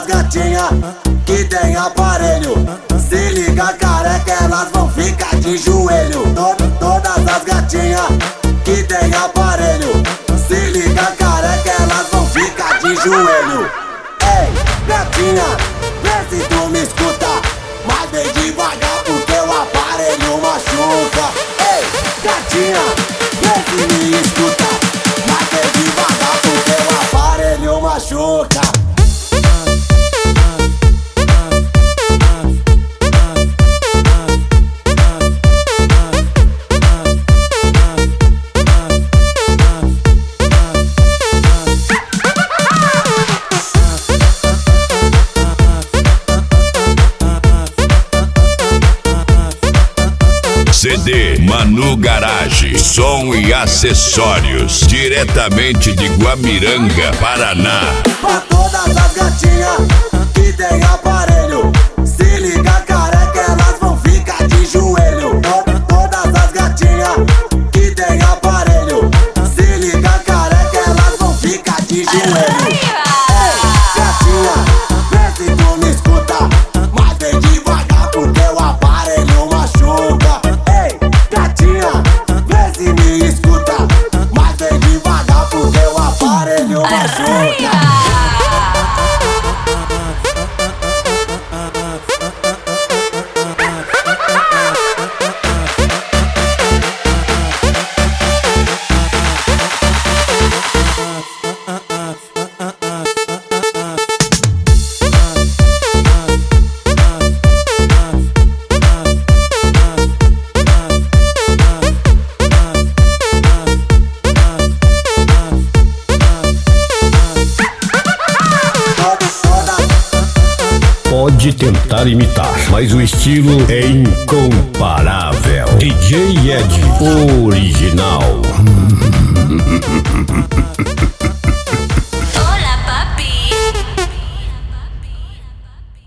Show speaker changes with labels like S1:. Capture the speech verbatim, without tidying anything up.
S1: as gatinhas que tem aparelho, se liga careca, elas vão ficar de joelho. To- Todas as gatinhas que tem aparelho, se liga careca, elas vão ficar de joelho. Ei, gatinha, vê se tu me escuta, mas vem devagar porque o aparelho machuca. Ei, gatinha, vê se me escuta, mas vem devagar porque o aparelho machuca.
S2: C D Manu Garage, som e acessórios, diretamente de Guamiranga, Paraná.
S1: Pra todas as gatinhas que tem aparelho, se liga careca, elas vão ficar de joelho. To- Todas as gatinhas que tem aparelho, se liga careca, elas vão ficar de joelho. Ei, gatinha, vê se tu me escuta, mas vem devagar porque o aparelho machuca. Ei, gatinha, vê se me escuta, mas vem devagar porque o aparelho machuca.
S3: Pode tentar imitar, mas o estilo é incomparável. D J Ed, original.